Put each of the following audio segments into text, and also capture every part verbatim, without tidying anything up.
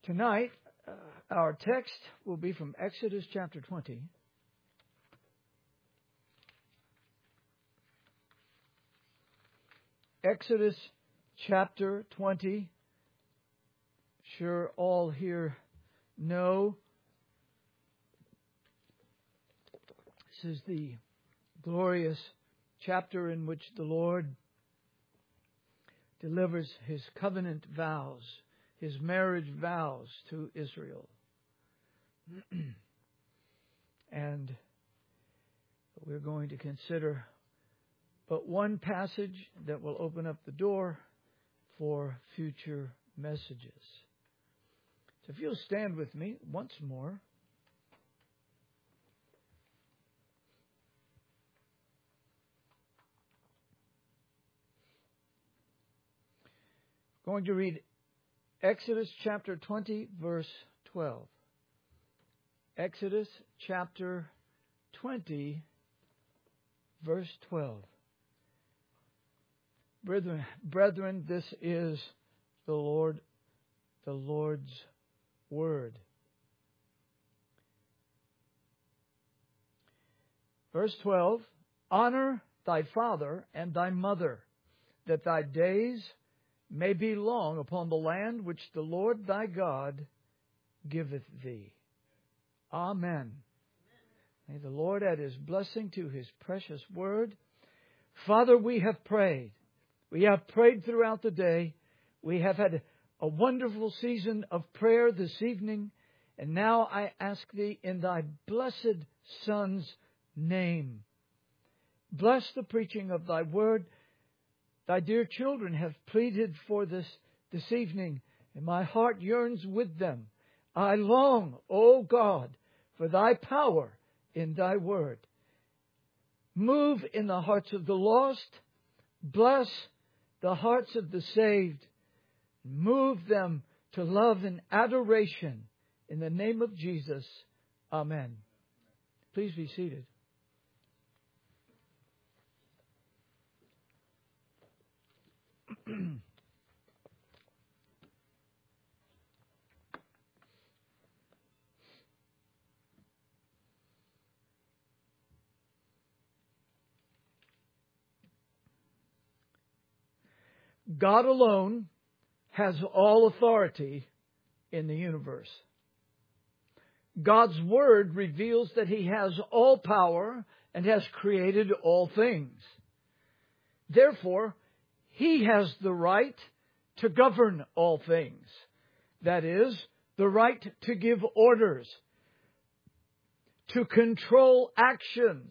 Tonight, uh, our text will be from Exodus chapter twenty. Exodus chapter twenty. Sure, all here know this is the glorious chapter in which the Lord delivers His covenant vows, His marriage vows to Israel. And we're going to consider but one passage that will open up the door for future messages. So if you'll stand with me once more. Going to read Exodus chapter twenty, verse twelve. Exodus chapter twenty, verse twelve. Brethren, brethren, this is the Lord, the Lord's word. Verse twelve, honor thy father and thy mother, that thy days may be long upon the land which the Lord thy God giveth thee. Amen. May the Lord add His blessing to His precious word. Father, we have prayed. We have prayed throughout the day. We have had a wonderful season of prayer this evening. And now I ask Thee in Thy blessed Son's name, bless the preaching of Thy word. Thy dear children have pleaded for this this evening, and my heart yearns with them. I long, O God, for Thy power in Thy word. Move in the hearts of the lost. Bless the hearts of the saved. Move them to love and adoration. In the name of Jesus, amen. Please be seated. God alone has all authority in the universe. God's Word reveals that He has all power and has created all things. Therefore, He has the right to govern all things. That is, the right to give orders, to control actions,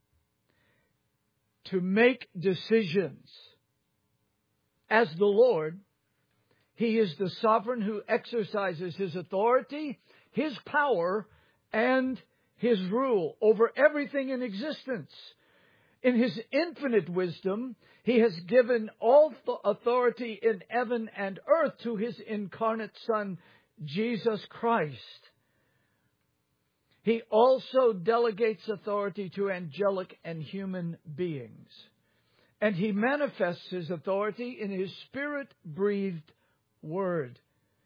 to make decisions. As the Lord, He is the sovereign who exercises His authority, His power, and His rule over everything in existence. In His infinite wisdom, He has given all authority in heaven and earth to His incarnate Son, Jesus Christ. He also delegates authority to angelic and human beings. And He manifests His authority in His Spirit-breathed Word.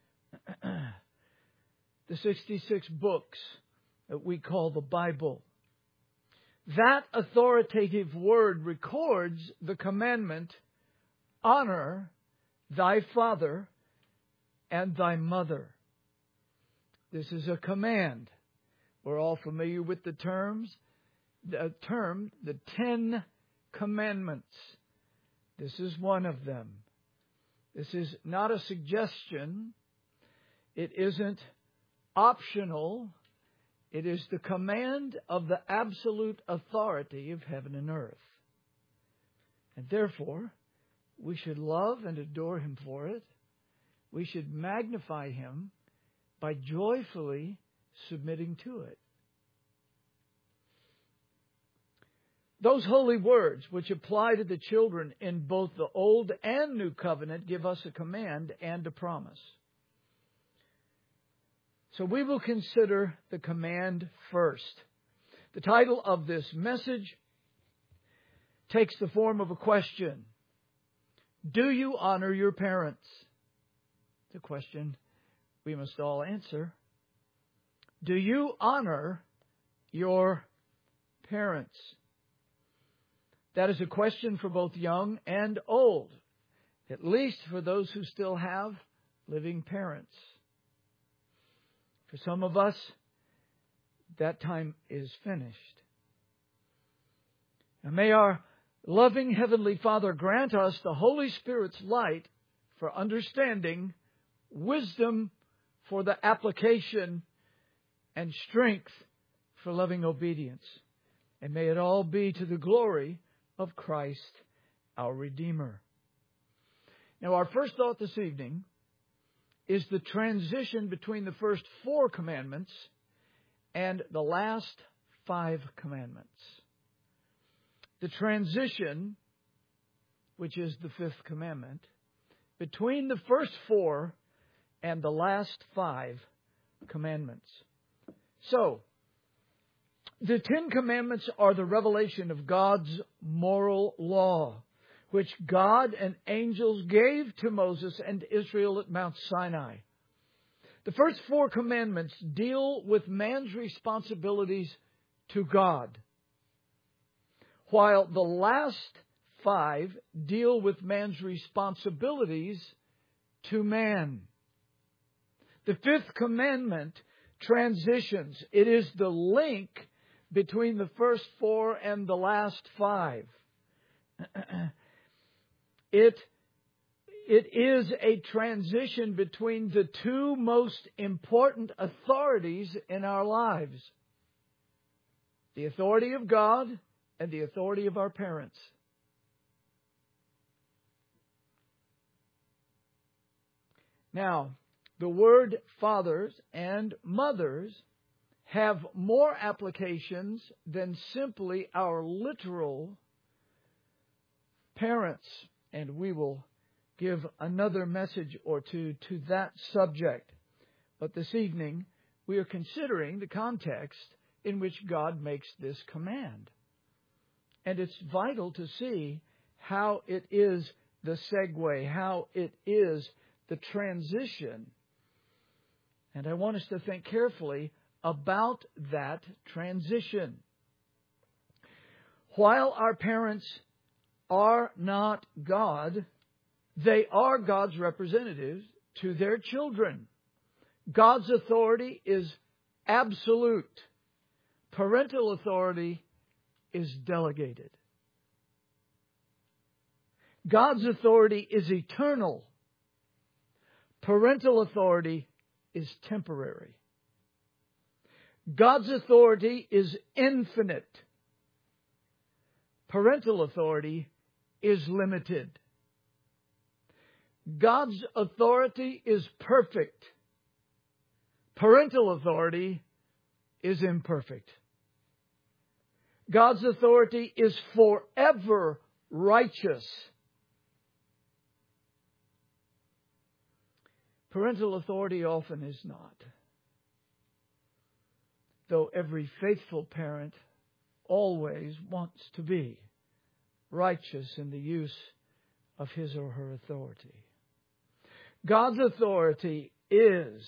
The sixty-six books that we call the Bible. That authoritative Word records the commandment, honor thy father and thy mother. This is a command. We're all familiar with the terms, the term, the Ten Commandments. This is one of them. This is not a suggestion. It isn't optional. It is the command of the absolute authority of heaven and earth. And therefore, we should love and adore Him for it. We should magnify Him by joyfully submitting to it. Those holy words, which apply to the children in both the Old and New Covenant, give us a command and a promise. So we will consider the command first. The title of this message takes the form of a question. Do you honor your parents? It's a question we must all answer. Do you honor your parents? That is a question for both young and old, at least for those who still have living parents. For some of us, that time is finished. And may our loving Heavenly Father grant us the Holy Spirit's light for understanding, wisdom for the application, and strength for loving obedience. And may it all be to the glory of Christ, our Redeemer. Now, our first thought this evening is the transition between the first four commandments and the last five commandments. The transition, which is the fifth commandment, between the first four and the last five commandments. So, the Ten Commandments are the revelation of God's moral law, which God and angels gave to Moses and Israel at Mount Sinai. The first four commandments deal with man's responsibilities to God, while the last five deal with man's responsibilities to man. The fifth commandment transitions. It is the link between the first four and the last five. It, it is a transition between the two most important authorities in our lives. The authority of God and the authority of our parents. Now, the word fathers and mothers have more applications than simply our literal parents. And we will give another message or two to that subject. But this evening, we are considering the context in which God makes this command. And it's vital to see how it is the segue, how it is the transition. And I want us to think carefully about that transition. While our parents are not God, they are God's representatives to their children. God's authority is absolute. Parental authority is delegated. God's authority is eternal. Parental authority is temporary. God's authority is infinite. Parental authority is limited. God's authority is perfect. Parental authority is imperfect. God's authority is forever righteous. Parental authority often is not. Though every faithful parent always wants to be righteous in the use of his or her authority. God's authority is.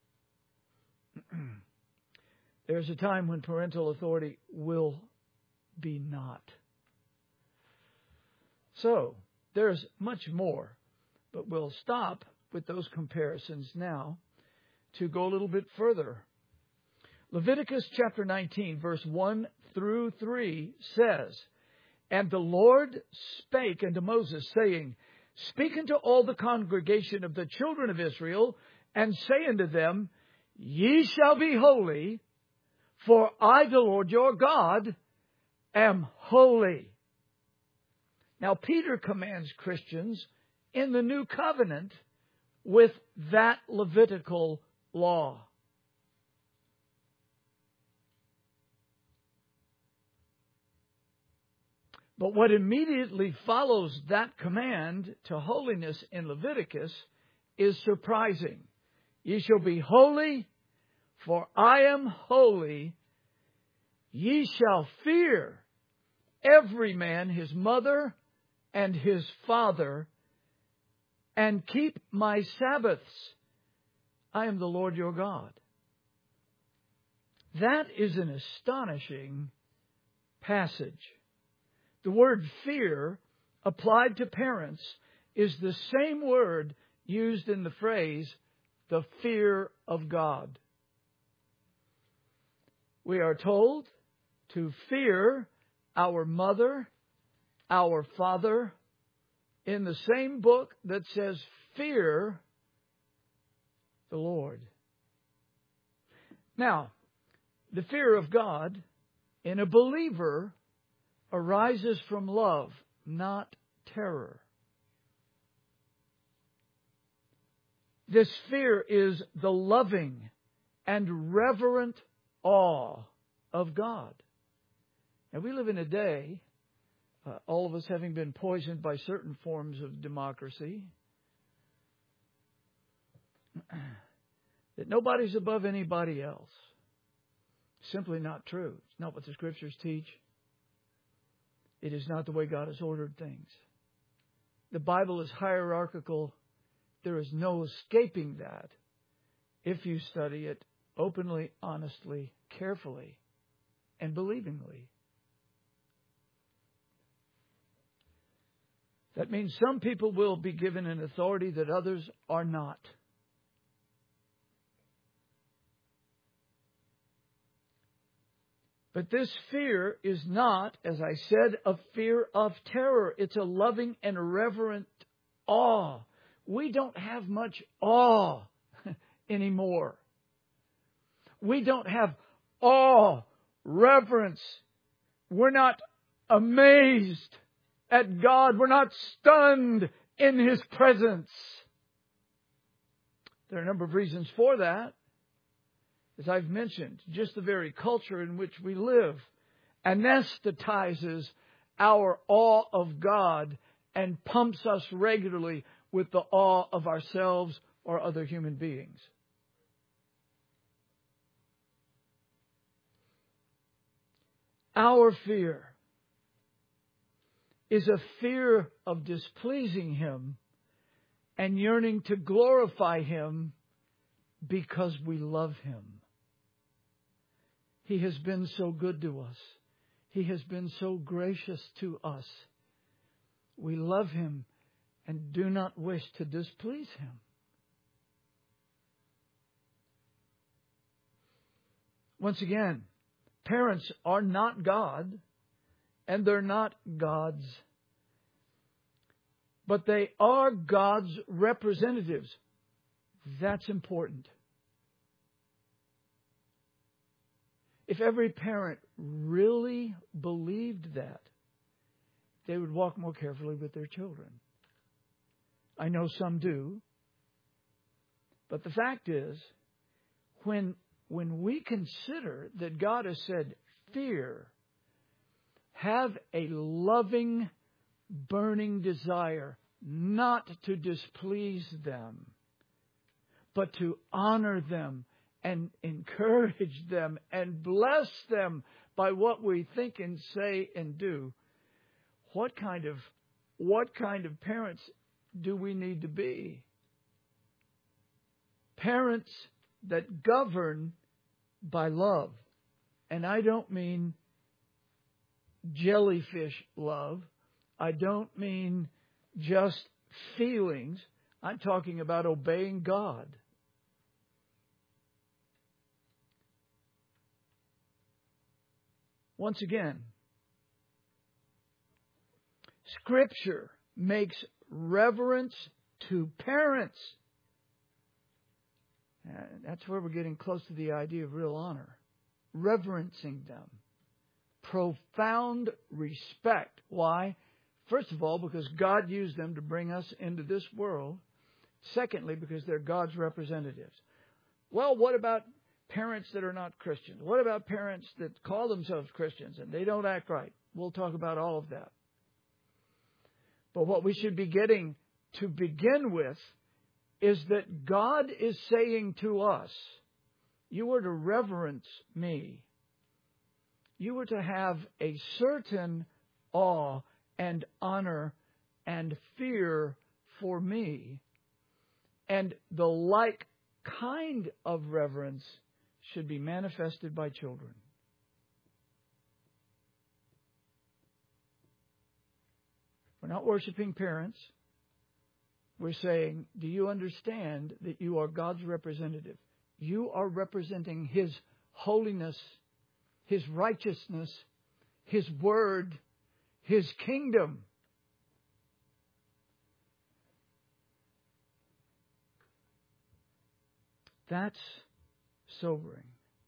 There's a time when parental authority will be not. So, there's much more, but we'll stop with those comparisons now to go a little bit further. Leviticus chapter nineteen, verse one through three says, "And the Lord spake unto Moses, saying, Speak unto all the congregation of the children of Israel, and say unto them, Ye shall be holy, for I, the Lord your God, am holy." Now, Peter commands Christians in the new covenant with that Levitical law. But what immediately follows that command to holiness in Leviticus is surprising. Ye shall be holy, for I am holy. Ye shall fear every man his mother and his father, and keep my Sabbaths I am the Lord your God. That is an astonishing passage. The word fear applied to parents is the same word used in the phrase, the fear of God. We are told to fear our mother, our father, in the same book that says, fear the Lord. Now, the fear of God in a believer arises from love, not terror. This fear is the loving and reverent awe of God. And we live in a day, uh, all of us having been poisoned by certain forms of democracy, that nobody's above anybody else. Simply not true. It's not what the Scriptures teach. It is not the way God has ordered things. The Bible is hierarchical. There is no escaping that if you study it openly, honestly, carefully, and believingly. That means some people will be given an authority that others are not. But this fear is not, as I said, a fear of terror. It's a loving and reverent awe. We don't have much awe anymore. We don't have awe, reverence. We're not amazed at God. We're not stunned in His presence. There are a number of reasons for that. As I've mentioned, just the very culture in which we live anesthetizes our awe of God and pumps us regularly with the awe of ourselves or other human beings. Our fear is a fear of displeasing Him and yearning to glorify Him because we love Him. He has been so good to us. He has been so gracious to us. We love Him and do not wish to displease Him. Once again, parents are not God, and they're not gods. But they are God's representatives. That's important. If every parent really believed that, they would walk more carefully with their children. I know some do. But the fact is, when, when we consider that God has said, fear, have a loving, burning desire not to displease them, but to honor them and encourage them and bless them by what we think and say and do. What kind of, what kind of parents do we need to be? Parents that govern by love. And I don't mean jellyfish love. I don't mean just feelings. I'm talking about obeying God. Once again, Scripture makes reverence to parents. Uh, that's where we're getting close to the idea of real honor. Reverencing them. Profound respect. Why? First of all, because God used them to bring us into this world. Secondly, because they're God's representatives. Well, what about parents that are not Christians? What about parents that call themselves Christians and they don't act right? We'll talk about all of that. But what we should be getting to begin with is that God is saying to us, you are to reverence me. You are to have a certain awe and honor and fear for me. And the like kind of reverence should be manifested by children. We're not worshiping parents. We're saying, do you understand that you are God's representative? You are representing His holiness, His righteousness, His word, His kingdom. That's sobering.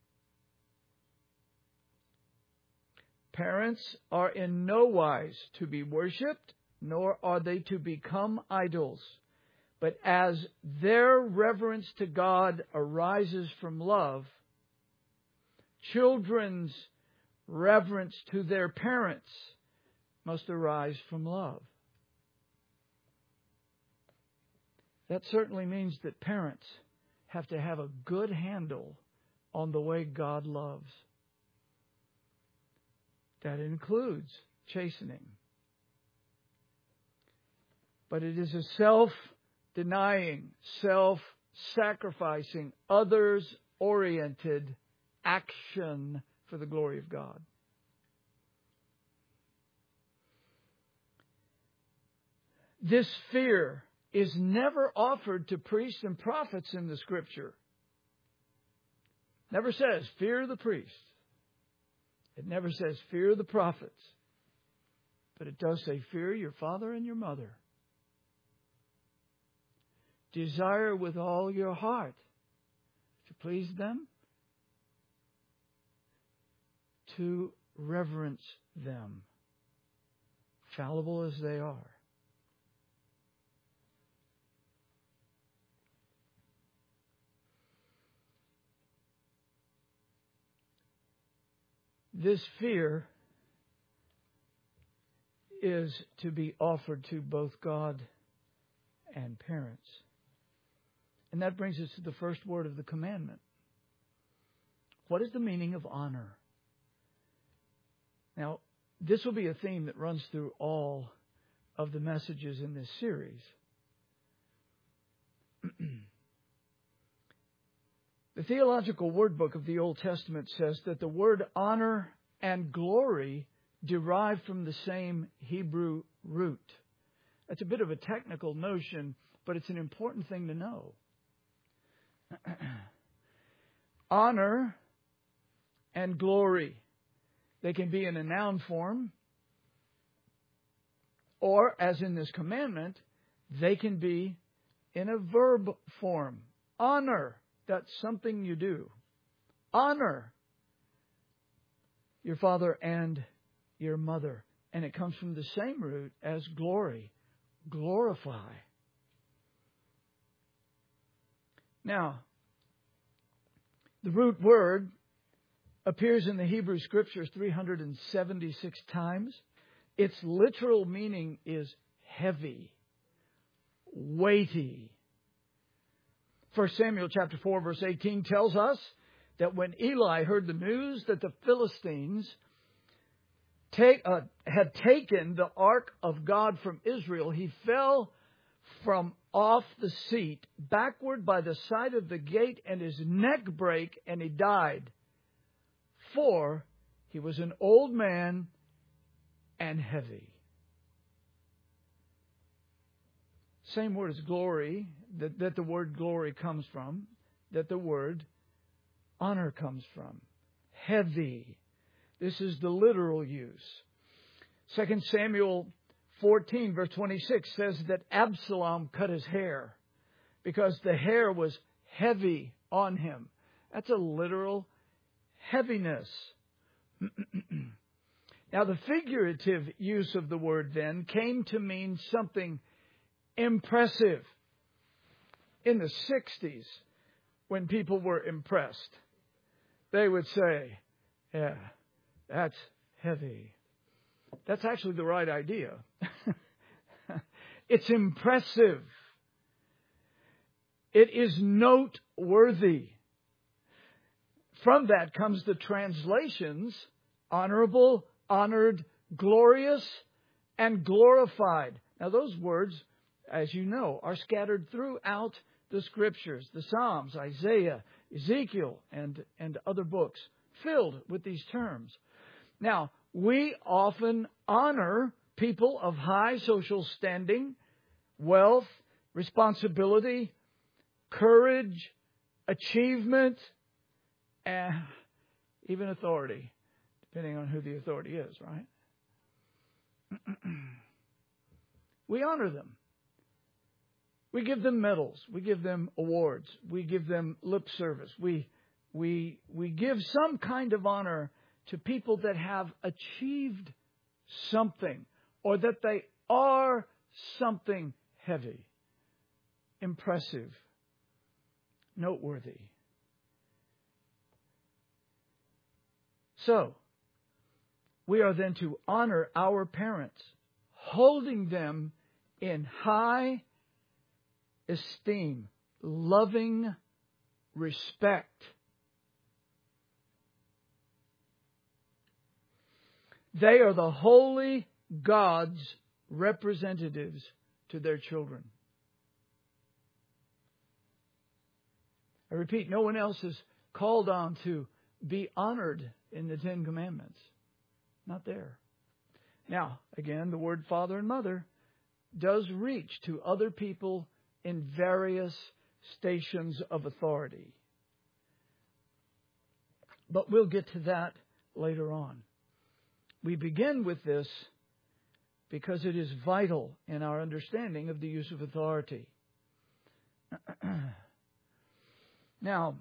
Parents are in no wise to be worshipped, nor are they to become idols. But as their reverence to God arises from love, children's reverence to their parents must arise from love. That certainly means that parents have to have a good handle on the way God loves. That includes chastening. But it is a self-denying, self-sacrificing, others-oriented action for the glory of God. This fear is never offered to priests and prophets in the Scripture. Never says, fear the priest. It never says, fear the prophets. But it does say, fear your father and your mother. Desire with all your heart to please them, to reverence them, fallible as they are. This fear is to be offered to both God and parents. And that brings us to the first word of the commandment. What is the meaning of honor? Now, this will be a theme that runs through all of the messages in this series. The Theological Word Book of the Old Testament says that the word honor and glory derive from the same Hebrew root. That's a bit of a technical notion, but it's an important thing to know. Honor and glory. They can be in a noun form, or, as in this commandment, they can be in a verb form. Honor. That's something you do. Honor your father and your mother. And it comes from the same root as glory. Glorify. Now, the root word appears in the Hebrew Scriptures three hundred seventy-six times. Its literal meaning is heavy, weighty. First Samuel chapter four verse eighteen tells us that when Eli heard the news that the Philistines take, uh, had taken the ark of God from Israel, he fell from off the seat backward by the side of the gate, and his neck brake, and he died. For he was an old man and heavy. Same word as glory, that, that the word glory comes from, that the word honor comes from. Heavy. This is the literal use. Second Samuel fourteen verse twenty-six says that Absalom cut his hair because the hair was heavy on him. That's a literal heaviness. Now, the figurative use of the word then came to mean something impressive. In the sixties, when people were impressed, they would say, yeah, that's heavy. That's actually the right idea. It's impressive. It is noteworthy. From that comes the translations, honorable, honored, glorious, and glorified. Now those words, as you know, are scattered throughout the Scriptures, the Psalms, Isaiah, Ezekiel, and, and other books filled with these terms. Now, we often honor people of high social standing, wealth, responsibility, courage, achievement, and even authority, depending on who the authority is, right? We honor them. We give them medals. We give them awards. We give them lip service. We, we, we give some kind of honor to people that have achieved something, or that they are something heavy, impressive, noteworthy. So, we are then to honor our parents, holding them in high esteem, loving respect. They are the holy God's representatives to their children. I repeat, no one else is called on to be honored in the Ten Commandments. Not there. Now, again, the word father and mother does reach to other people in various stations of authority. But we'll get to that later on. We begin with this because it is vital in our understanding of the use of authority. Now,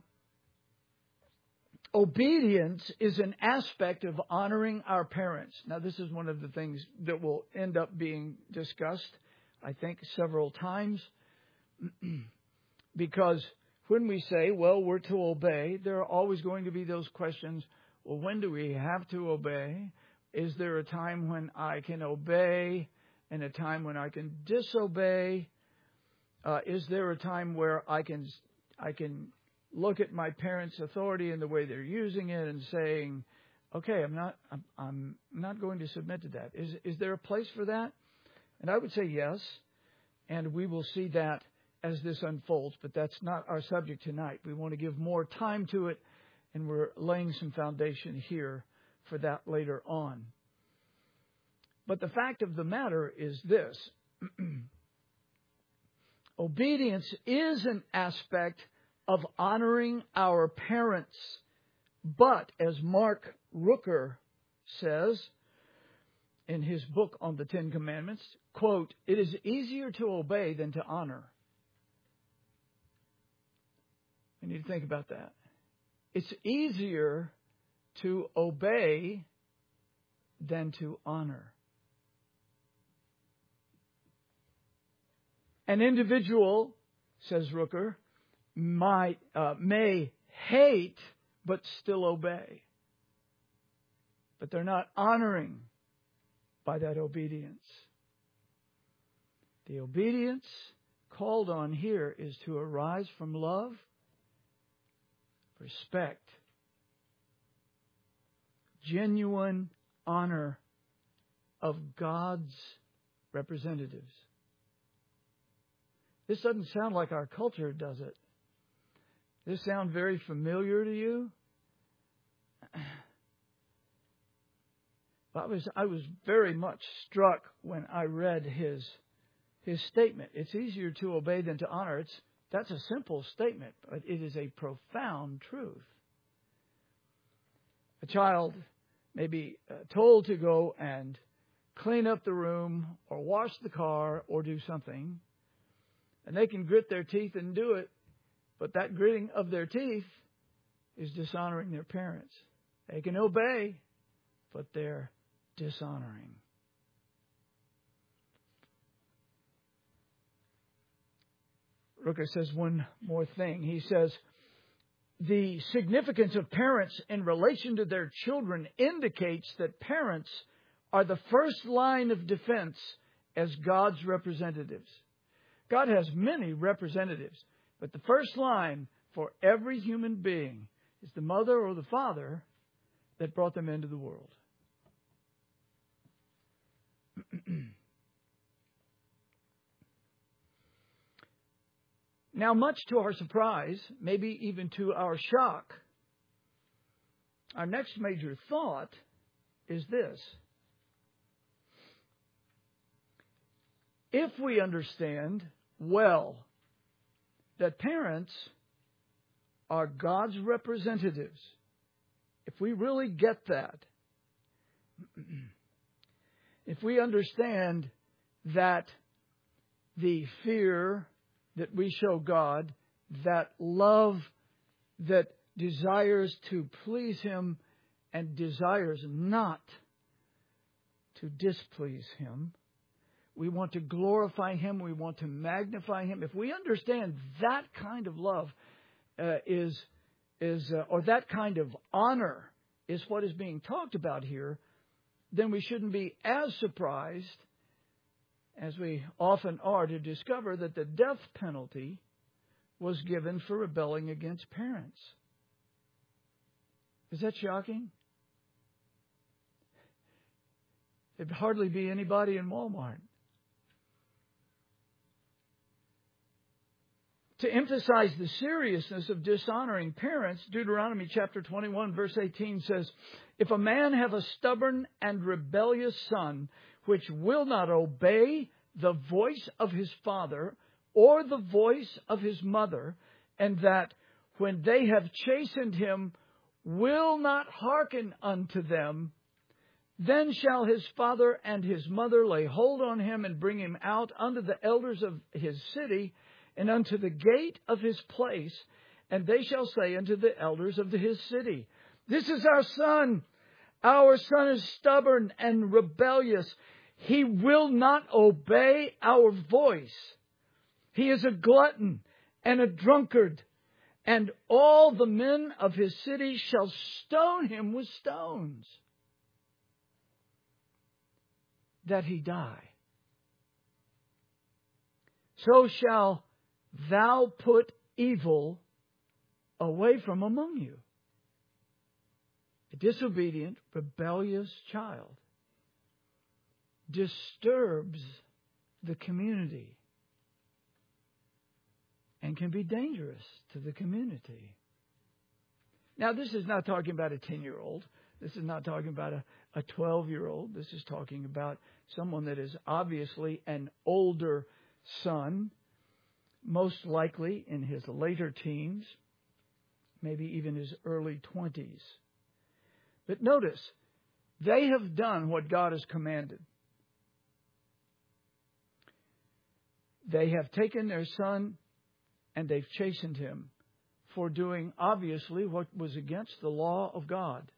obedience is an aspect of honoring our parents. Now, this is one of the things that will end up being discussed, I think, several times. Because when we say, well, we're to obey, there are always going to be those questions. Well, when do we have to obey? Is there a time when I can obey and a time when I can disobey? Uh, is there a time where I can I can look at my parents' authority and the way they're using it and saying, okay, I'm not I'm, I'm not going to submit to that. Is is there a place for that? And I would say yes, and we will see that as this unfolds, but that's not our subject tonight. We want to give more time to it, and we're laying some foundation here for that later on. But the fact of the matter is this. Obedience is an aspect of honoring our parents. But, as Mark Rooker says in his book on the Ten Commandments, quote, it is easier to obey than to honor. We need to think about that. It's easier to obey than to honor. An individual, says Rooker, might, uh, may hate but still obey. But they're not honoring by that obedience. The obedience called on here is to arise from love, respect, genuine honor of God's representatives. This doesn't sound like our culture, does it? Does this sound very familiar to you? I was I was very much struck when I read his his statement. It's easier to obey than to honor. It's that's a simple statement, but it is a profound truth. A child may be uh, told to go and clean up the room or wash the car or do something, and they can grit their teeth and do it, but that gritting of their teeth is dishonoring their parents. They can obey, but they're dishonoring. Rooker says one more thing. He says, the significance of parents in relation to their children indicates that parents are the first line of defense as God's representatives. God has many representatives, but the first line for every human being is the mother or the father that brought them into the world. Now, much to our surprise, maybe even to our shock, our next major thought is this. If we understand well that parents are God's representatives, if we really get that, if we understand that the fear that we show God, that love that desires to please Him and desires not to displease Him, we want to glorify Him, we want to magnify Him. If we understand that kind of love uh, is, is uh, or that kind of honor is what is being talked about here, then we shouldn't be as surprised as we often are to discover that the death penalty was given for rebelling against parents. Is that shocking? There'd hardly be anybody in Walmart. To emphasize the seriousness of dishonoring parents, Deuteronomy chapter twenty-one, verse eighteen says, "If a man have a stubborn and rebellious son, which will not obey the voice of his father or the voice of his mother, and that when they have chastened him will not hearken unto them, then shall his father and his mother lay hold on him and bring him out unto the elders of his city and unto the gate of his place, and they shall say unto the elders of his city, This is our son. Our son is stubborn and rebellious. He will not obey our voice. He is a glutton and a drunkard, and all the men of his city shall stone him with stones, that he die. So shall thou put evil away from among you." A disobedient, rebellious child disturbs the community and can be dangerous to the community. Now, this is not talking about a ten-year-old. This is not talking about a, a twelve-year-old. This is talking about someone that is obviously an older son, most likely in his later teens, maybe even his early twenties. But notice, they have done what God has commanded. They have taken their son and they've chastened him for doing, obviously, what was against the law of God.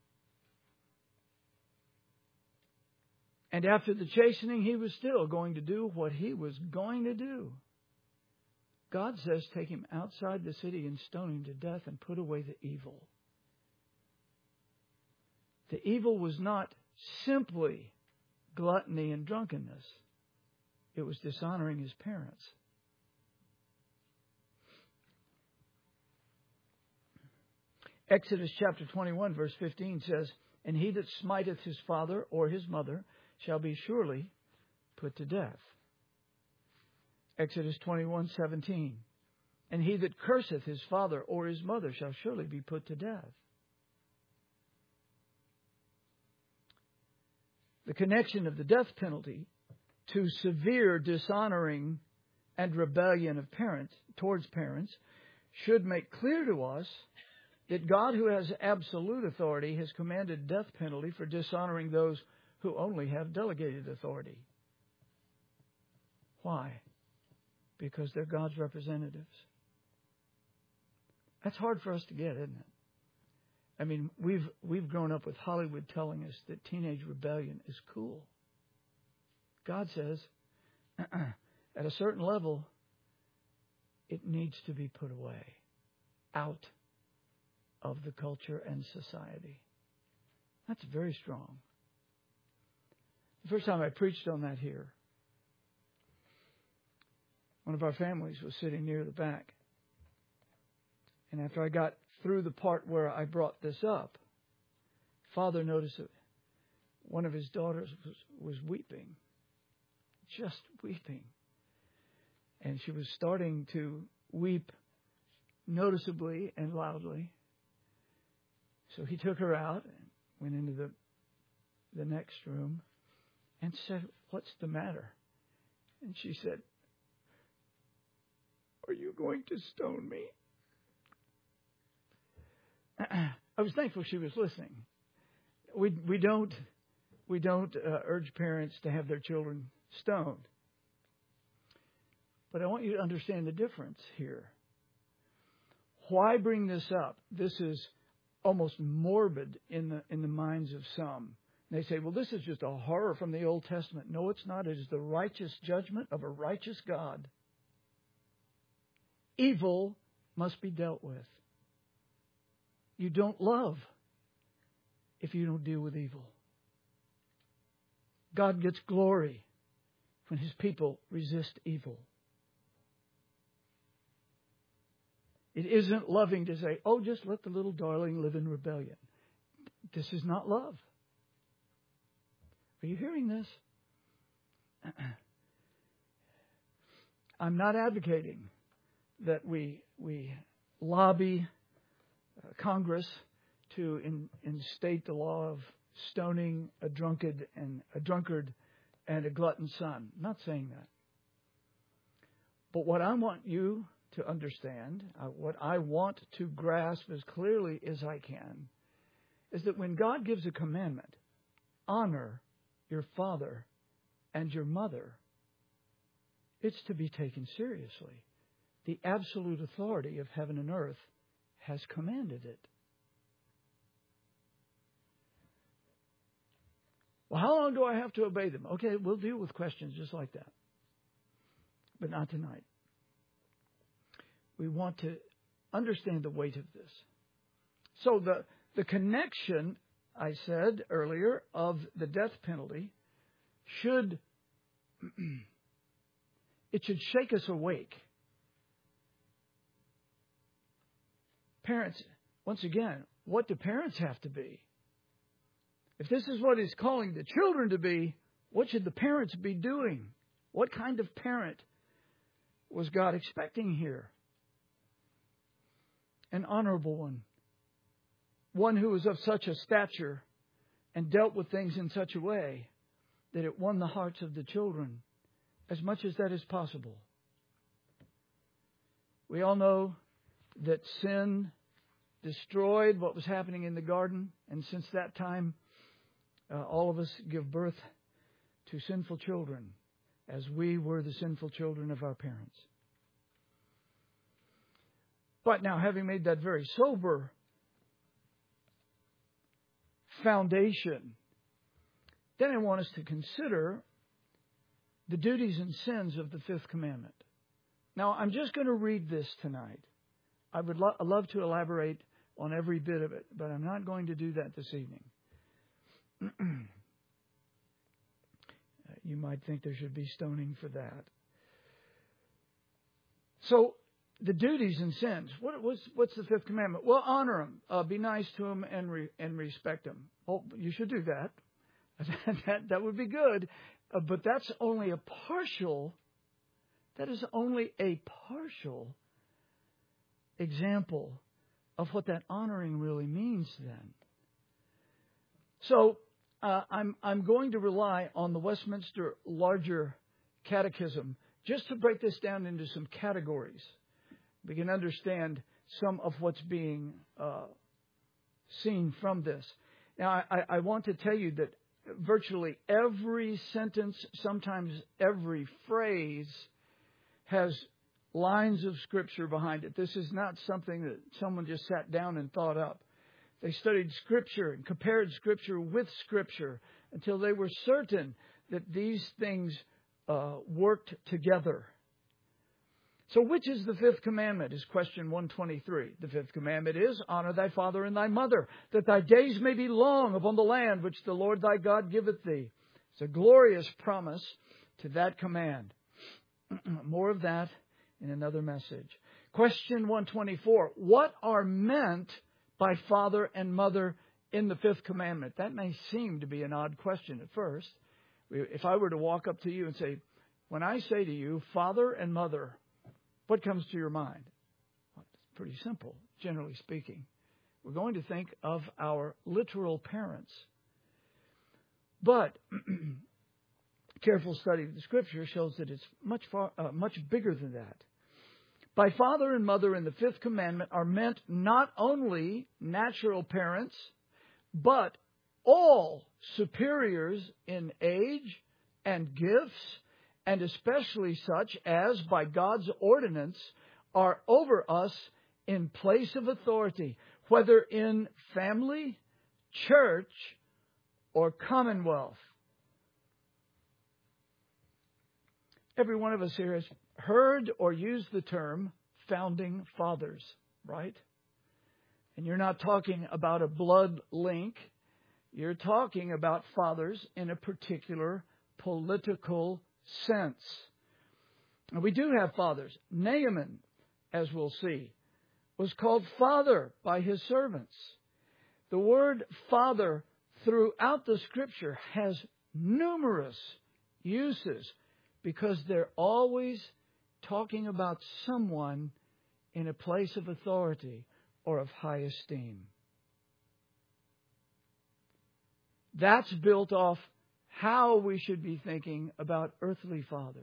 And after the chastening, he was still going to do what he was going to do. God says, take him outside the city and stone him to death and put away the evil. The evil was not simply gluttony and drunkenness. It was dishonoring his parents. Exodus chapter twenty-one, verse fifteen says, "And he that smiteth his father or his mother shall be surely put to death." Exodus twenty-one, seventeen, "And he that curseth his father or his mother shall surely be put to death." The connection of the death penalty to severe dishonoring and rebellion of parents towards parents should make clear to us that God, who has absolute authority, has commanded death penalty for dishonoring those who only have delegated authority. Why? Because they're God's representatives. That's hard for us to get, isn't it? I mean, we've we've grown up with Hollywood telling us that teenage rebellion is cool. God says, at a certain level, it needs to be put away, out of the culture and society. That's very strong. The first time I preached on that here, one of our families was sitting near the back. And after I got through the part where I brought this up, Father noticed that one of his daughters was, was weeping, just weeping. And she was starting to weep noticeably and loudly. So he took her out and went into the, the next room and said, "What's the matter?" And she said, "Are you going to stone me?" I was thankful she was listening. We we don't we don't uh, urge parents to have their children stoned. But I want you to understand the difference here. Why bring this up? This is almost morbid in the in the minds of some. They say, "Well, this is just a horror from the Old Testament." No, it's not. It is the righteous judgment of a righteous God. Evil must be dealt with. You don't love if you don't deal with evil. God gets glory when His people resist evil. It isn't loving to say, "Oh, just let the little darling live in rebellion." This is not love. Are you hearing this? I'm not advocating that we we lobby uh, Congress to in, instate the law of stoning a drunkard and a drunkard and a glutton son. I'm not saying that. But what I want you to understand, uh, what I want to grasp as clearly as I can, is that when God gives a commandment, honor your father and your mother, it's to be taken seriously. The absolute authority of heaven and earth has commanded it. Well, how long do I have to obey them? Okay, we'll deal with questions just like that. But not tonight. We want to understand the weight of this. So the, the connection, I said earlier, of the death penalty should, it should shake us awake. Parents, once again, what do parents have to be? If this is what He's calling the children to be, what should the parents be doing? What kind of parent was God expecting here? An honorable one. One who was of such a stature and dealt with things in such a way that it won the hearts of the children as much as that is possible. We all know that sin destroyed what was happening in the garden, and since that time, uh, all of us give birth to sinful children, as we were the sinful children of our parents. But now, having made that very sober foundation, then I want us to consider the duties and sins of the fifth commandment. Now, I'm just going to read this tonight. I would lo- love to elaborate on every bit of it, but I'm not going to do that this evening. You might think there should be stoning for that. So, the duties and sins. What, what's, what's the fifth commandment? Well, honor them. Uh, be nice to them and, re, and respect them. Oh, you should do that. that, that would be good. Uh, but that's only a partial, that is only a partial example of what that honoring really means then. So, uh, I'm, I'm going to rely on the Westminster Larger Catechism just to break this down into some categories. We can understand some of what's being uh, seen from this. Now, I, I want to tell you that virtually every sentence, sometimes every phrase, has lines of Scripture behind it. This is not something that someone just sat down and thought up. They studied Scripture and compared Scripture with Scripture until they were certain that these things uh, worked together. So which is the fifth commandment is question one twenty-three. The fifth commandment is, honor thy father and thy mother, that thy days may be long upon the land which the Lord thy God giveth thee. It's a glorious promise to that command. More of that in another message. Question one twenty-four. What are meant by father and mother in the fifth commandment? That may seem to be an odd question at first. If I were to walk up to you and say, when I say to you, father and mother, what comes to your mind? Well, it's pretty simple, generally speaking. We're going to think of our literal parents. But careful study of the Scripture shows that it's much far, uh, much bigger than that. By father and mother in the fifth commandment are meant not only natural parents, but all superiors in age and gifts, and especially such as, by God's ordinance, are over us in place of authority, whether in family, church, or commonwealth. Every one of us here has heard or used the term founding fathers, right? And you're not talking about a blood link. You're talking about fathers in a particular political sense. And we do have fathers. Naaman, as we'll see, was called father by his servants. The word father throughout the Scripture has numerous uses because they're always talking about someone in a place of authority or of high esteem. That's built off how we should be thinking about earthly fathers.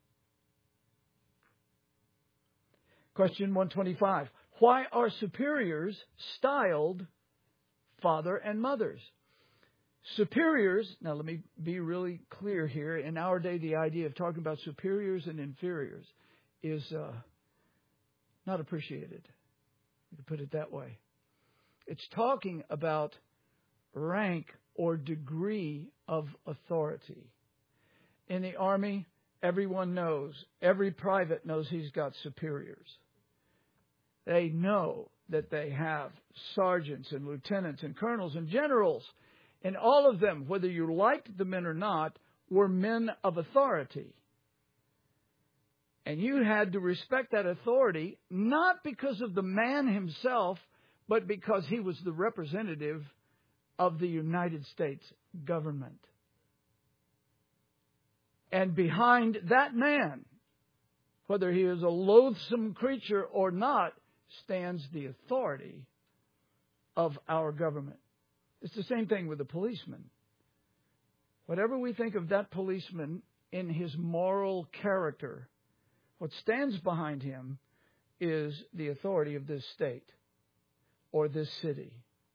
Question one twenty-five. Why are superiors styled father and mothers? Superiors, now let me be really clear here. In our day, the idea of talking about superiors and inferiors is uh, not appreciated. You can put it that way. It's talking about rank or degree of authority. In the Army, everyone knows, every private knows he's got superiors. They know that they have sergeants and lieutenants and colonels and generals. And all of them, whether you liked the men or not, were men of authority. And you had to respect that authority, not because of the man himself, but because he was the representative of the United States government. And behind that man, whether he is a loathsome creature or not, stands the authority of our government. It's the same thing with the policeman. Whatever we think of that policeman in his moral character, what stands behind him is the authority of this state or this city.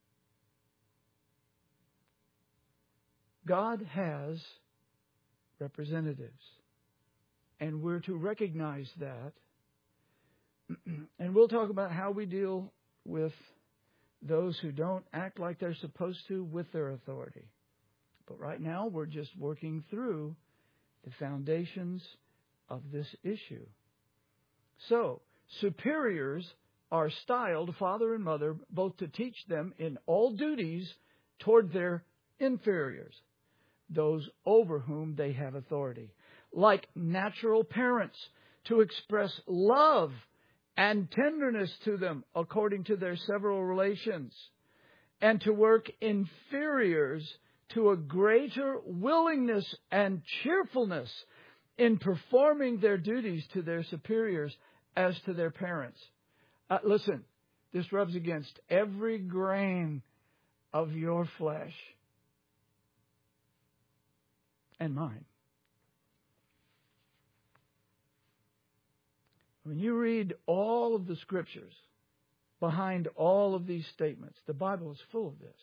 God has representatives, and we're to recognize that. And we'll talk about how we deal with those who don't act like they're supposed to with their authority. But right now, we're just working through the foundations of this issue. So, superiors are styled father and mother both to teach them in all duties toward their inferiors, those over whom they have authority. Like natural parents, to express love and tenderness to them according to their several relations, and to work inferiors to a greater willingness and cheerfulness in performing their duties to their superiors as to their parents. Uh, listen, this rubs against every grain of your flesh and mine. When you read all of the Scriptures behind all of these statements, the Bible is full of this.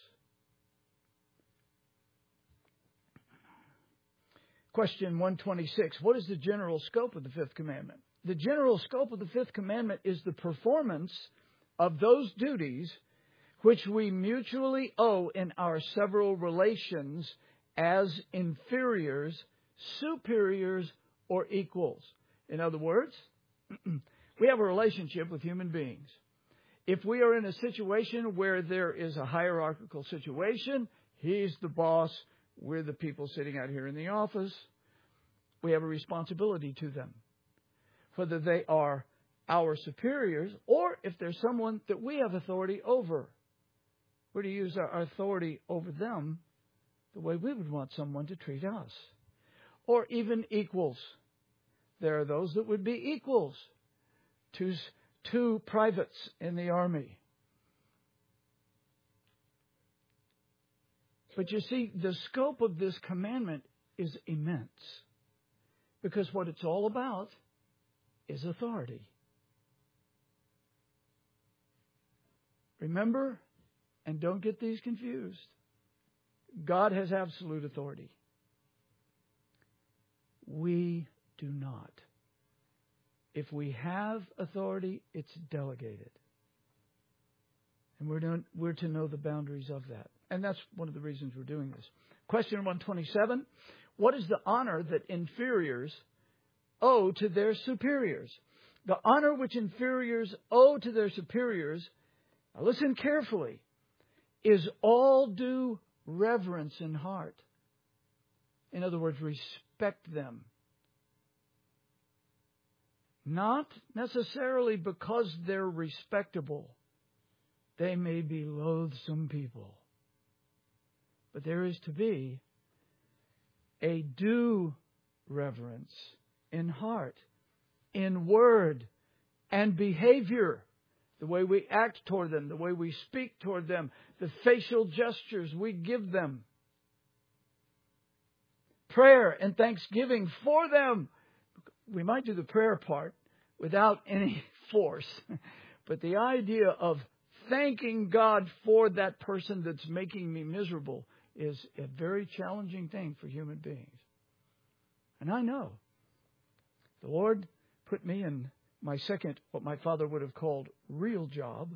Question one twenty-six. What is the general scope of the fifth commandment? The general scope of the fifth commandment is the performance of those duties which we mutually owe in our several relations as inferiors, superiors, or equals. In other words, we have a relationship with human beings. If we are in a situation where there is a hierarchical situation, he's the boss, we're the people sitting out here in the office, we have a responsibility to them. Whether they are our superiors or if there's someone that we have authority over. We're to use our authority over them the way we would want someone to treat us. Or even equals. There are those that would be equals. two, two privates in the army. But you see, the scope of this commandment is immense. Because what it's all about is authority. Remember, and don't get these confused, God has absolute authority. We do not. If we have authority, it's delegated. And we're to, we're to know the boundaries of that. And that's one of the reasons we're doing this. Question one twenty-seven. What is the honor that inferiors owe to their superiors? The honor which inferiors owe to their superiors, now listen carefully, is all due reverence in heart. In other words, respect them. Not necessarily because they're respectable. They may be loathsome people. But there is to be a due reverence in heart, in word, and behavior. The way we act toward them, the way we speak toward them, the facial gestures we give them. Prayer and thanksgiving for them. We might do the prayer part without any force. But the idea of thanking God for that person that's making me miserable is a very challenging thing for human beings. And I know. The Lord put me in my second, what my father would have called, real job.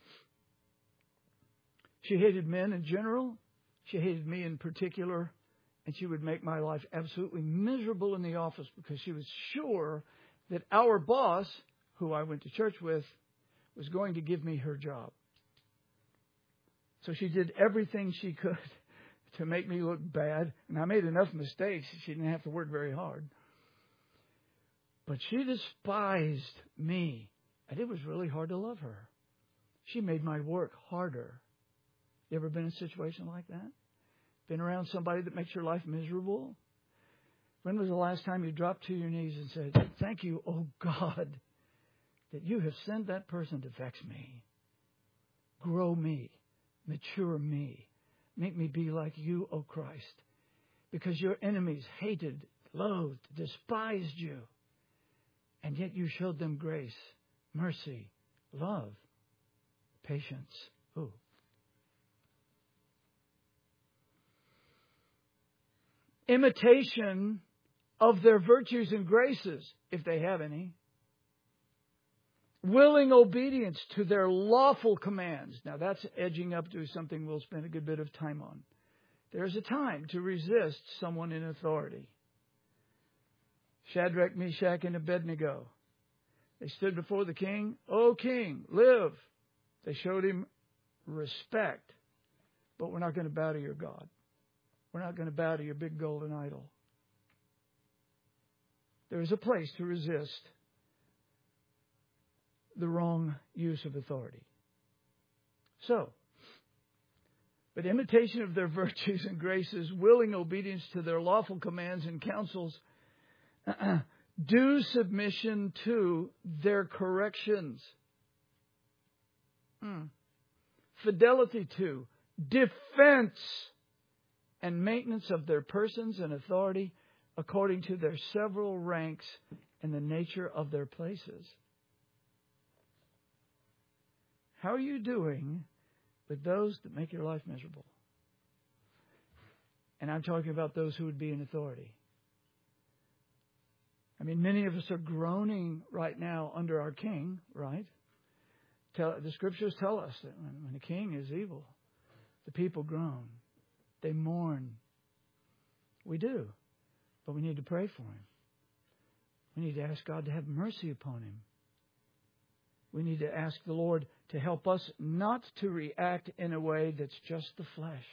She hated men in general. She hated me in particular. And she would make my life absolutely miserable in the office because she was sure that our boss, who I went to church with, was going to give me her job. So she did everything she could to make me look bad. And I made enough mistakes. She didn't have to work very hard. But she despised me. And it was really hard to love her. She made my work harder. You ever been in a situation like that? Been around somebody that makes your life miserable? When was the last time you dropped to your knees and said, "Thank you, oh God, that you have sent that person to vex me. Grow me, mature me, make me be like you, O Christ, because your enemies hated, loathed, despised you, and yet you showed them grace, mercy, love, patience." Ooh. Imitation of their virtues and graces, if they have any. Willing obedience to their lawful commands. Now that's edging up to something we'll spend a good bit of time on. There's a time to resist someone in authority. Shadrach, Meshach, and Abednego. They stood before the king. "O king, live." They showed him respect. But we're not going to bow to your God. We're not going to bow to your big golden idol. There is a place to resist the wrong use of authority. So, but imitation of their virtues and graces, willing obedience to their lawful commands and counsels, due submission to their corrections, mm. fidelity to, defense, and maintenance of their persons and authority according to their several ranks and the nature of their places. How are you doing with those that make your life miserable? And I'm talking about those who would be in authority. I mean, many of us are groaning right now under our king, right? Tell, the scriptures tell us that when, when a king is evil, the people groan. They mourn. We do. But we need to pray for him. We need to ask God to have mercy upon him. We need to ask the Lord to help us not to react in a way that's just the flesh.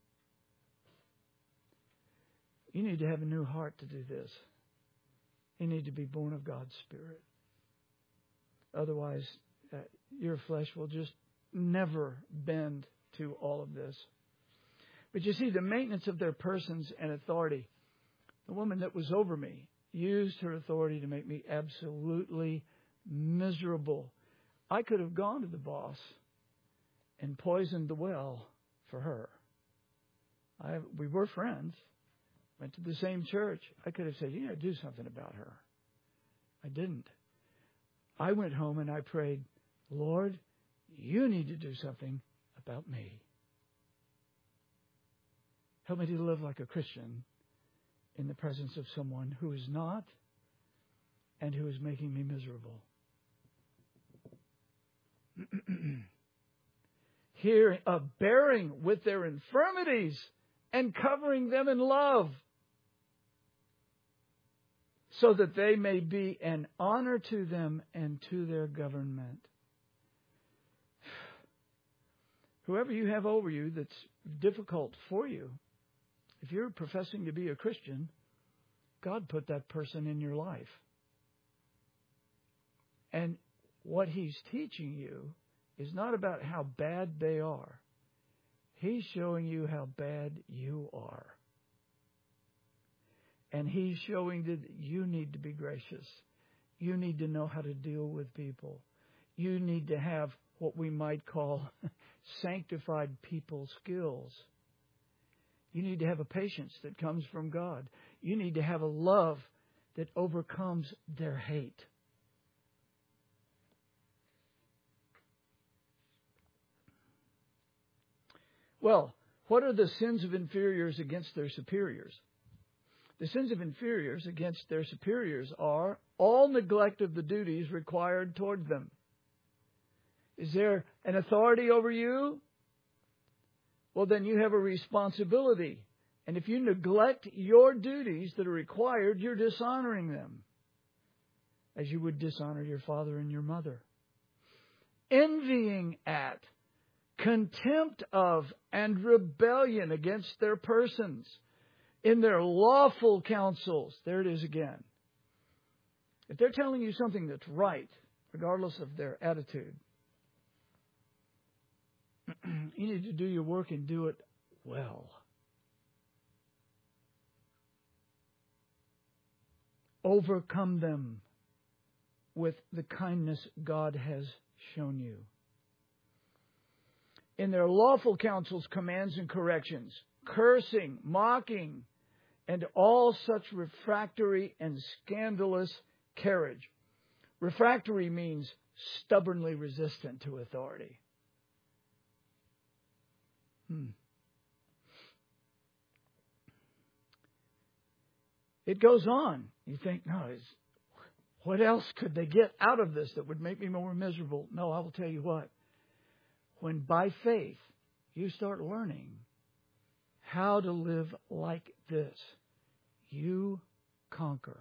You need to have a new heart to do this. You need to be born of God's Spirit. Otherwise, uh, your flesh will just never bend to all of this. But you see, the maintenance of their persons and authority. The woman that was over me used her authority to make me absolutely miserable. I could have gone to the boss and poisoned the well for her. I, we were friends, went to the same church. I could have said, you need to do something about her. I didn't. I went home and I prayed, Lord, you need to do something about me. Help me to live like a Christian in the presence of someone who is not and who is making me miserable. Here, uh, bearing with their infirmities and covering them in love, so that they may be an honor to them and to their government. Whoever you have over you that's difficult for you, if you're professing to be a Christian, God put that person in your life. And what He's teaching you is not about how bad they are. He's showing you how bad you are. And He's showing that you need to be gracious. You need to know how to deal with people. You need to have what we might call sanctified people skills. You need to have a patience that comes from God. You need to have a love that overcomes their hate. Well, what are the sins of inferiors against their superiors? The sins of inferiors against their superiors are all neglect of the duties required toward them. Is there an authority over you? Well, then you have a responsibility. And if you neglect your duties that are required, you're dishonoring them, as you would dishonor your father and your mother. Envying at, contempt of, and rebellion against their persons, in their lawful counsels. There it is again. If they're telling you something that's right, regardless of their attitude, you need to do your work and do it well. Overcome them with the kindness God has shown you. In their lawful counsels, commands and corrections, cursing, mocking, and all such refractory and scandalous carriage. Refractory means stubbornly resistant to authority. Hmm. It goes on. You think, no, is, what else could they get out of this that would make me more miserable? No, I will tell you what. When by faith you start learning how to live like this, you conquer.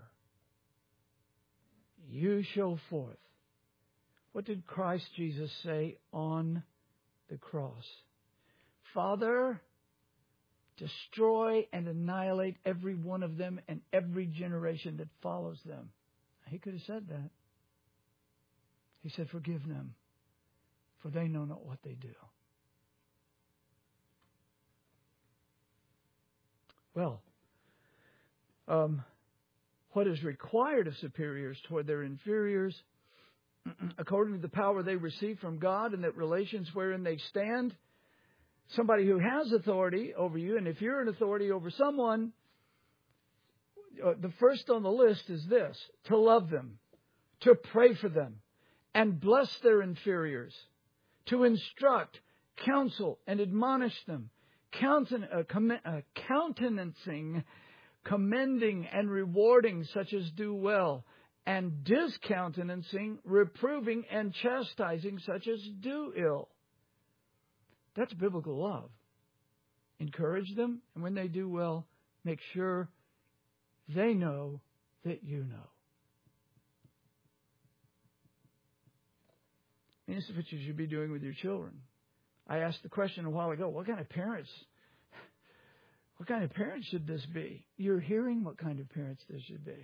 You show forth. What did Christ Jesus say on the cross? Father, destroy and annihilate every one of them and every generation that follows them. He could have said that. He said, forgive them, for they know not what they do. Well, um, what is required of superiors toward their inferiors, according to the power they receive from God and that relations wherein they stand, somebody who has authority over you, and if you're an authority over someone, uh, the first on the list is this: to love them, to pray for them, and bless their inferiors, to instruct, counsel, and admonish them, counten- uh, com- uh, countenancing, commending, and rewarding such as do well, and discountenancing, reproving, and chastising such as do ill. That's biblical love. Encourage them, and when they do well, make sure they know that you know. And this is what you should be doing with your children. I asked the question a while ago, what kind of parents, what kind of parents should this be? You're hearing what kind of parents this should be.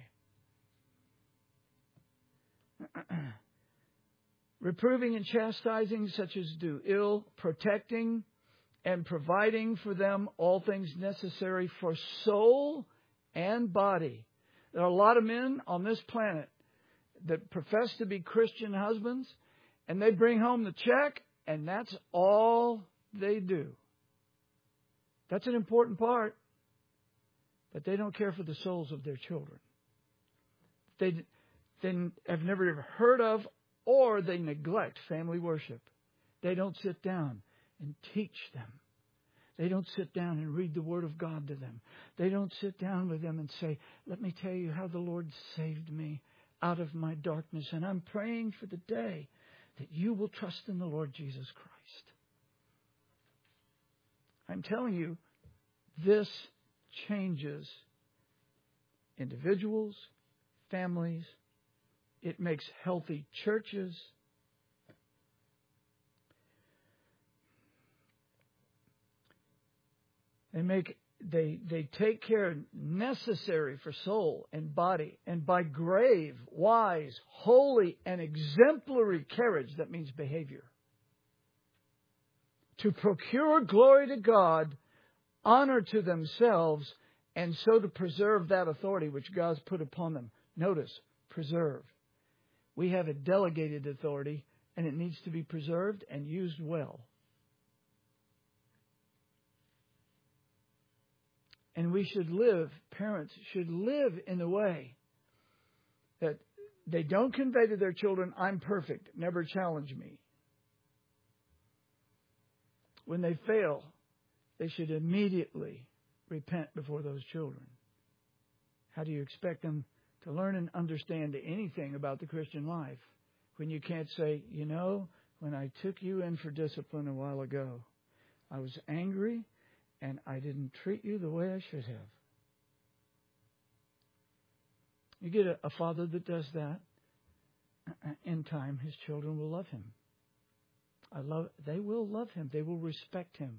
Reproving and chastising such as do ill, protecting and providing for them all things necessary for soul and body. There are a lot of men on this planet that profess to be Christian husbands, and they bring home the check, and that's all they do. That's an important part. But they don't care for the souls of their children. They, they have never ever heard of, or they neglect family worship. They don't sit down and teach them. They don't sit down and read the Word of God to them. They don't sit down with them and say, let me tell you how the Lord saved me out of my darkness. And I'm praying for the day that you will trust in the Lord Jesus Christ. I'm telling you, this changes individuals, families. It makes healthy churches. They make they they take care necessary for soul and body, and by grave, wise, holy, and exemplary carriage, that means behavior, to procure glory to God, honor to themselves, and so to preserve that authority which God's put upon them. Notice, preserve. We have a delegated authority, and it needs to be preserved and used well. And we should live, parents should live in a way that they don't convey to their children, I'm perfect, never challenge me. When they fail, they should immediately repent before those children. How do you expect them to learn and understand anything about the Christian life when you can't say, you know, when I took you in for discipline a while ago, I was angry and I didn't treat you the way I should have. You get a, a father that does that, in time his children will love him. I love. They will love him. They will respect him.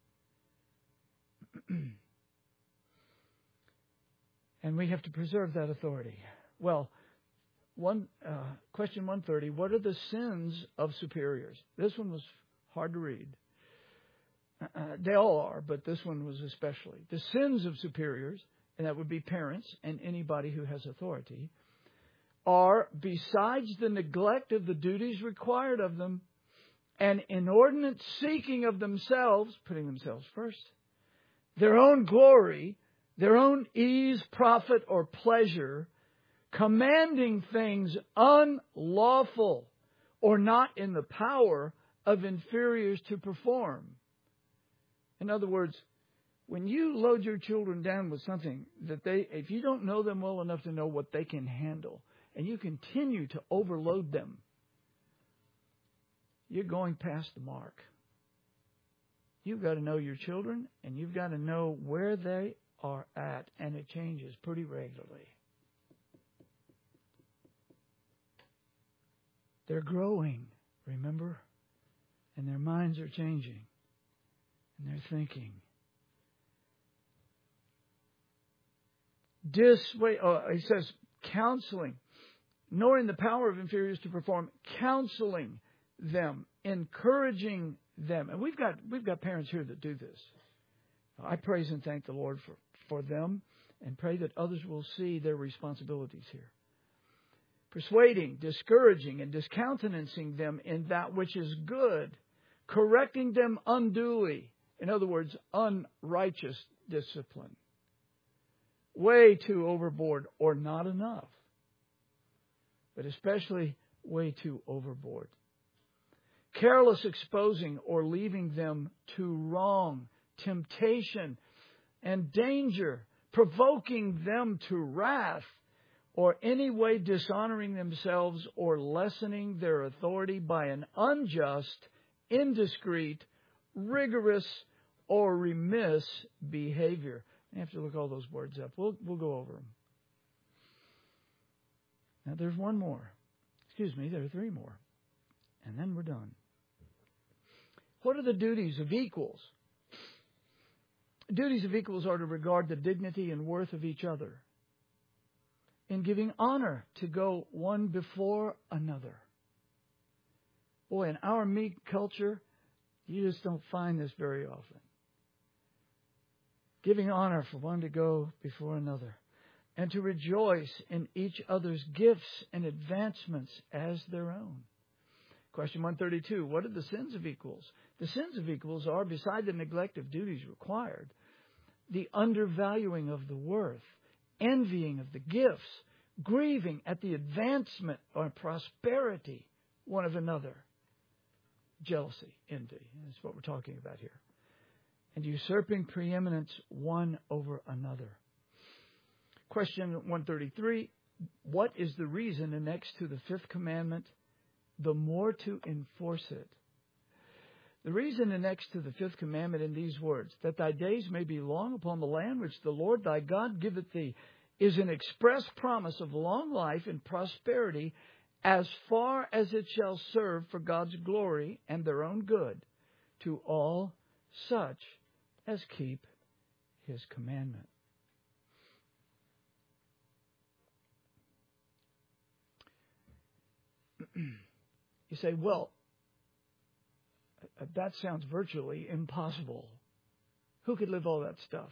And we have to preserve that authority. Well, one uh, question one thirty, what are the sins of superiors? This one was hard to read. Uh, they all are, but this one was especially. The sins of superiors, and that would be parents and anybody who has authority, are, besides the neglect of the duties required of them, an inordinate seeking of themselves, putting themselves first, their own glory, their own ease, profit, or pleasure, commanding things unlawful or not in the power of inferiors to perform. In other words, when you load your children down with something that they, if you don't know them well enough to know what they can handle, and you continue to overload them, you're going past the mark. You've got to know your children, and you've got to know where they are at, and it changes pretty regularly. They're growing, remember? And their minds are changing, and they're thinking. Dissuade, oh, he says, counseling, nor in the power of inferiors to perform, counseling them, encouraging them. And we've got we've got parents here that do this. I praise and thank the Lord for, for them, and pray that others will see their responsibilities here. Persuading, discouraging, and discountenancing them in that which is good, correcting them unduly. In other words, unrighteous discipline. Way too overboard or not enough. But especially way too overboard. Careless exposing or leaving them to wrong, temptation, and danger, provoking them to wrath, or any way dishonoring themselves or lessening their authority by an unjust, indiscreet, rigorous, or remiss behavior. I have to look all those words up. We'll, we'll go over them. Now, there's one more. Excuse me, there are three more. And then we're done. What are the duties of equals? Duties of equals are to regard the dignity and worth of each other, in giving honor to go one before another. Boy, in our meek culture, you just don't find this very often. Giving honor for one to go before another. and to rejoice in each other's gifts and advancements as their own. Question one thirty-two, what are the sins of equals? The sins of equals are, beside the neglect of duties required, the undervaluing of the worth, envying of the gifts, grieving at the advancement or prosperity one of another. Jealousy, envy, is what we're talking about here. And usurping preeminence one over another. Question one thirty-three, what is the reason annexed to the fifth commandment, the more to enforce it? The reason annexed to the fifth commandment in these words, that thy days may be long upon the land which the Lord thy God giveth thee, is an express promise of long life and prosperity as far as it shall serve for God's glory and their own good to all such as keep His commandment. You say, well, that sounds virtually impossible. Who could live all that stuff?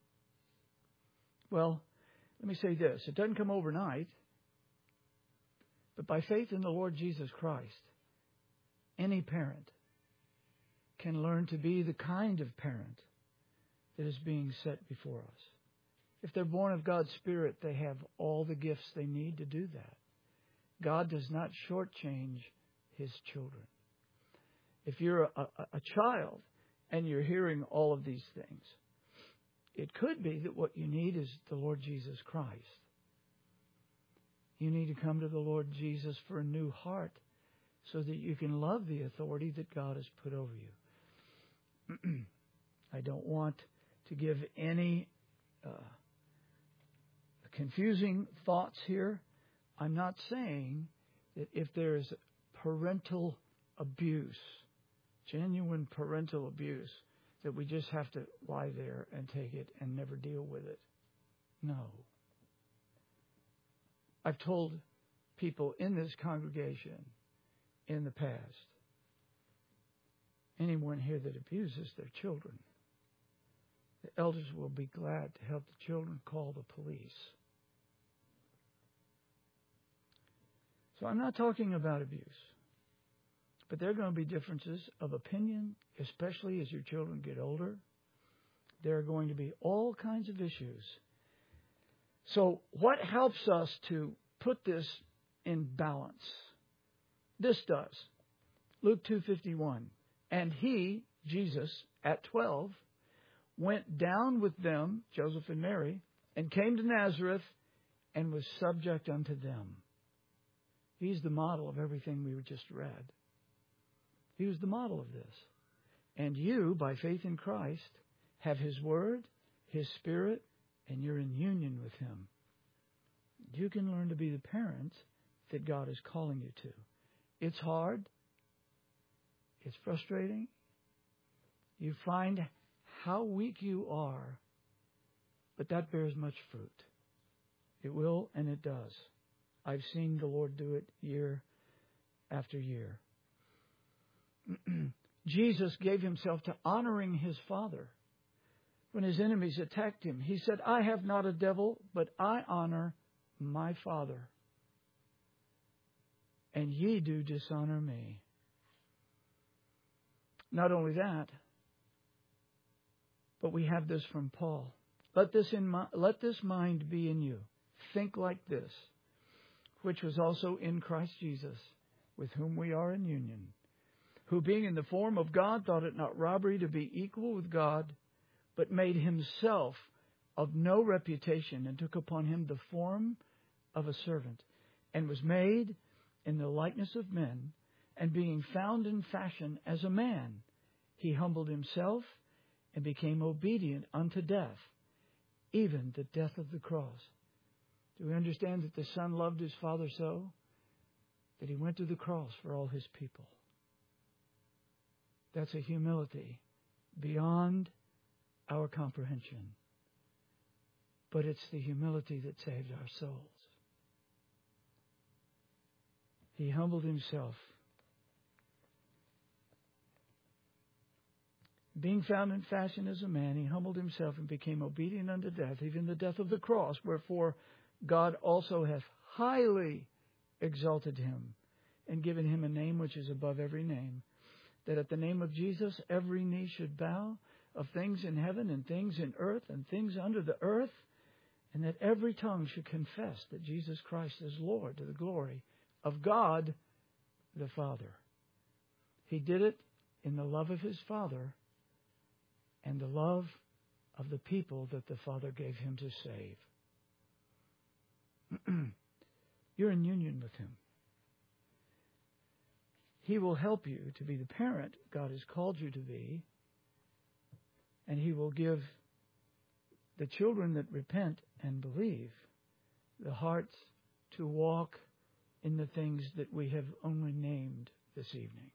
Well, let me say this. It doesn't come overnight. But by faith in the Lord Jesus Christ, any parent can learn to be the kind of parent that is being set before us. If they're born of God's Spirit, they have all the gifts they need to do that. God does not shortchange His children. If you're a, a, a child and you're hearing all of these things, it could be that what you need is the Lord Jesus Christ. You need to come to the Lord Jesus for a new heart so that you can love the authority that God has put over you. I don't want to give any uh, confusing thoughts here. I'm not saying that if there is parental abuse, genuine parental abuse, that we just have to lie there and take it and never deal with it. No. I've told people in this congregation in the past, anyone here that abuses their children, the elders will be glad to help the children call the police. So I'm not talking about abuse, but there are going to be differences of opinion, especially as your children get older. There are going to be all kinds of issues. So what helps us to put this in balance? This does. Luke two fifty-one. And he, Jesus, at twelve, went down with them, Joseph and Mary, and came to Nazareth and was subject unto them. He's the model of everything we just read. He was the model of this. And you, by faith in Christ, have His Word, His Spirit, and you're in union with Him. You can learn to be the parent that God is calling you to. It's hard. It's frustrating. You find how weak you are, but that bears much fruit. It will, and it does. I've seen the Lord do it year after year. Jesus gave Himself to honoring His Father. When His enemies attacked Him, He said, I have not a devil, but I honor my Father. And ye do dishonor me. Not only that, but we have this from Paul. Let this in my, let this mind be in you. Think like this, which was also in Christ Jesus, with whom we are in union, who being in the form of God thought it not robbery to be equal with God, but made Himself of no reputation, and took upon Him the form of a servant, and was made in the likeness of men, and being found in fashion as a man, He humbled Himself and became obedient unto death, even the death of the cross. Do we understand that the Son loved His Father so that He went to the cross for all His people? That's a humility beyond our comprehension. But it's the humility that saved our souls. He humbled Himself. Being found in fashion as a man, he humbled himself and became obedient unto death, even the death of the cross. Wherefore God also hath highly exalted him and given him a name which is above every name, that at the name of Jesus every knee should bow, of things in heaven and things in earth and things under the earth, and that every tongue should confess that Jesus Christ is Lord, to the glory of God the Father. He did it in the love of his Father and the love of the people that the Father gave him to save. You're in union with him. He will help you to be the parent God has called you to be, and he will give the children that repent and believe the hearts to walk in the things that we have only named this evening.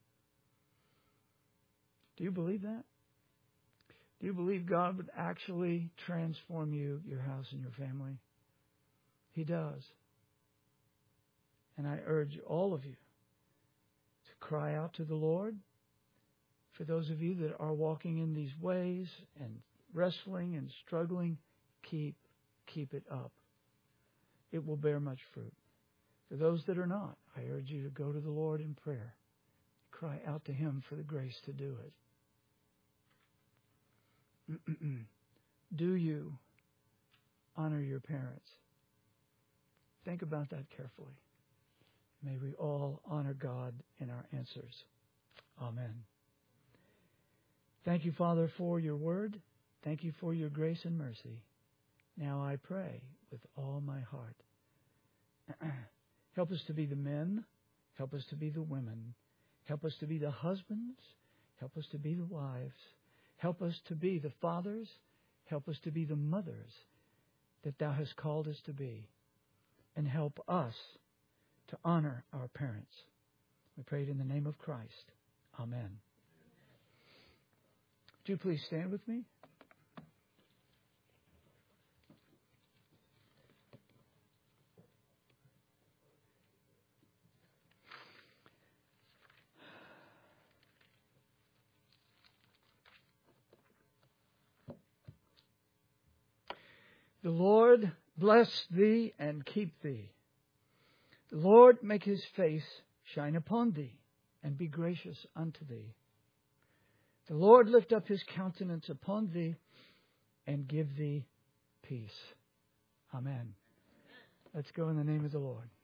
Do you believe that? Do you believe God would actually transform you, your house, and your family? He does. And I urge all of you to cry out to the Lord. For those of you that are walking in these ways and wrestling and struggling, keep, keep it up. It will bear much fruit. For those that are not, I urge you to go to the Lord in prayer. Cry out to him for the grace to do it. Do you honor your parents? Think about that carefully. May we all honor God in our answers. Amen. Thank you, Father, for your word. Thank you for your grace and mercy. Now I pray with all my heart. Help us to be the men. Help us to be the women. Help us to be the husbands. Help us to be the wives. Help us to be the fathers. Help us to be the mothers that thou hast called us to be. And help us to honor our parents. We pray it in the name of Christ. Amen. Would you please stand with me? The Lord bless thee and keep thee. The Lord make his face shine upon thee and be gracious unto thee. The Lord lift up his countenance upon thee and give thee peace. Amen. Let's go in the name of the Lord.